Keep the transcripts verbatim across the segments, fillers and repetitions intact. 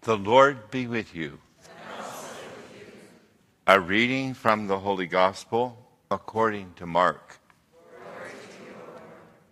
The Lord be with you. And also with you. A reading from the Holy Gospel according to Mark. Glory to you, Lord.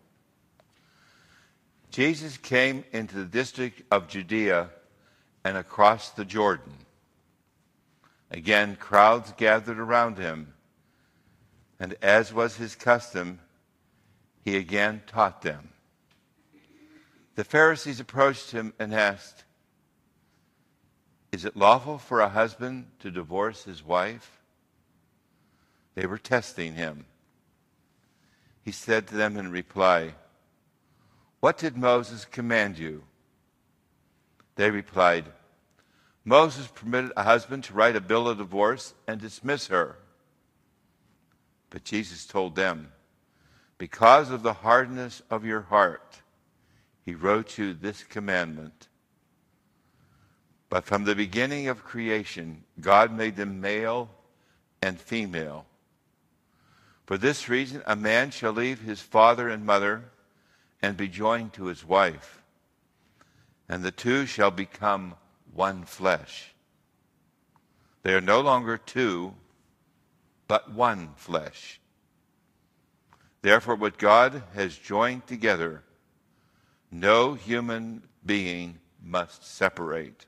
Jesus came into the district of Judea and across the Jordan. Again, crowds gathered around him, and as was his custom, he again taught them. The Pharisees approached him and asked, "Is it lawful for a husband to divorce his wife?" They were testing him. He said to them in reply, "What did Moses command you?" They replied, "Moses permitted a husband to write a bill of divorce and dismiss her." But Jesus told them, "Because of the hardness of your heart, he wrote you this commandment. But from the beginning of creation, God made them male and female. For this reason, a man shall leave his father and mother and be joined to his wife, and the two shall become one flesh. They are no longer two, but one flesh. Therefore, what God has joined together, no human being must separate."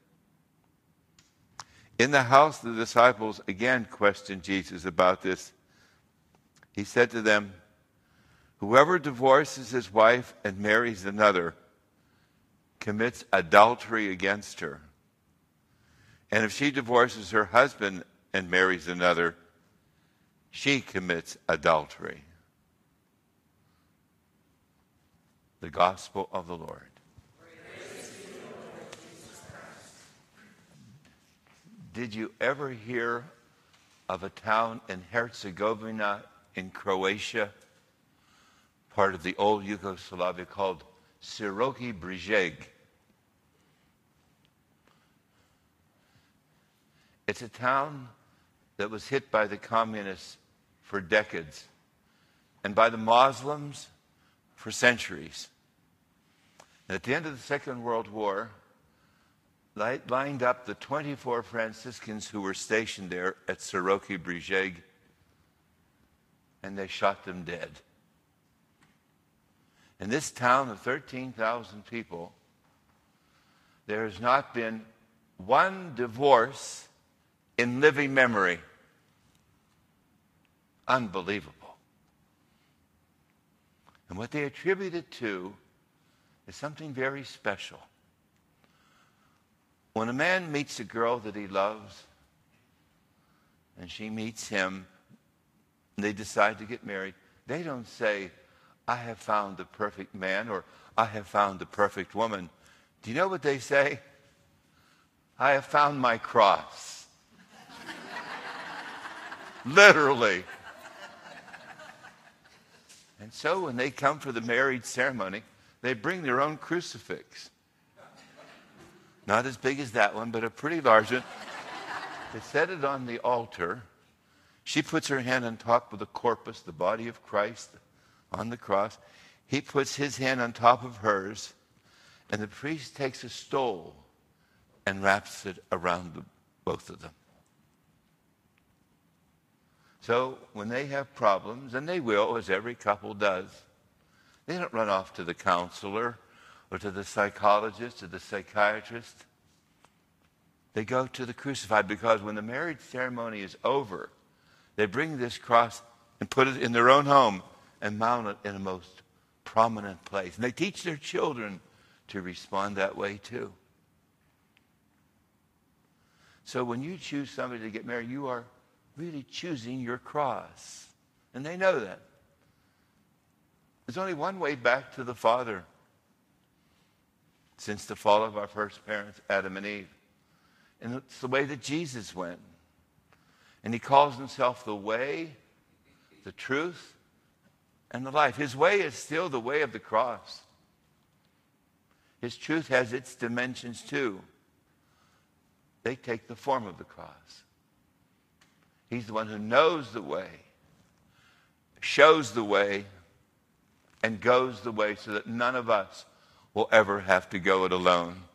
In the house, the disciples again questioned Jesus about this. He said to them, "Whoever divorces his wife and marries another commits adultery against her. And if she divorces her husband and marries another, she commits adultery." The Gospel of the Lord. Did you ever hear of a town in Herzegovina in Croatia, part of the old Yugoslavia, called Široki Brijeg? It's a town that was hit by the communists for decades and by the Muslims for centuries. And at the end of the Second World War, they lined up the twenty-four Franciscans who were stationed there at Široki Brijeg, and they shot them dead. In this town of thirteen thousand people, there has not been one divorce in living memory. Unbelievable. And what they attribute it to is something very special. When a man meets a girl that he loves, and she meets him, and they decide to get married, they don't say, "I have found the perfect man," or "I have found the perfect woman." Do you know what they say? "I have found my cross." Literally. And so when they come for the marriage ceremony, they bring their own crucifix. Not as big as that one, but a pretty large one. They set it on the altar. She puts her hand on top of the corpus, the body of Christ, on the cross. He puts his hand on top of hers, and the priest takes a stole and wraps it around the, both of them. So when they have problems, and they will, as every couple does, they don't run off to the counselor or to the psychologist or the psychiatrist. They go to the crucified, because when the marriage ceremony is over, they bring this cross and put it in their own home and mount it in a most prominent place. And they teach their children to respond that way too. So when you choose somebody to get married, you are really choosing your cross. And they know that. There's only one way back to the Father since the fall of our first parents, Adam and Eve. And it's the way that Jesus went. And he calls himself the way, the truth, and the life. His way is still the way of the cross. His truth has its dimensions too. They take the form of the cross. He's the one who knows the way, shows the way, and goes the way so that none of us will ever have to go it alone.